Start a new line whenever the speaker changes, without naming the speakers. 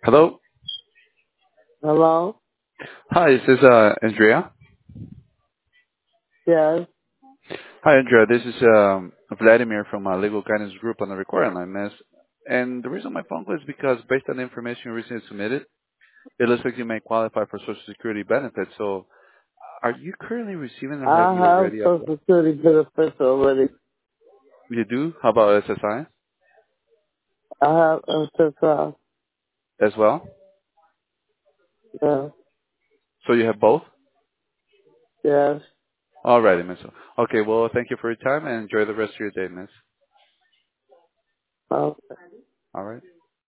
Hello.
Hello?
Hi, is this Andrea?
Yes.
Hi, Andrea. This is Vladimir from Legal Guidance Group on the recording line, miss. And the reason my phone call is because based on the information you recently submitted, it looks like you may qualify for Social Security benefits. So, are you currently receiving or have
I
you
have
already applied?
Social Security benefits already.
You do? How about SSI
I have SSI.
as well?
Yeah.
So you have both?
Yes.
Alrighty, miss. Okay, well, thank you for your time and enjoy the rest of your day, miss.
Okay.
Alright.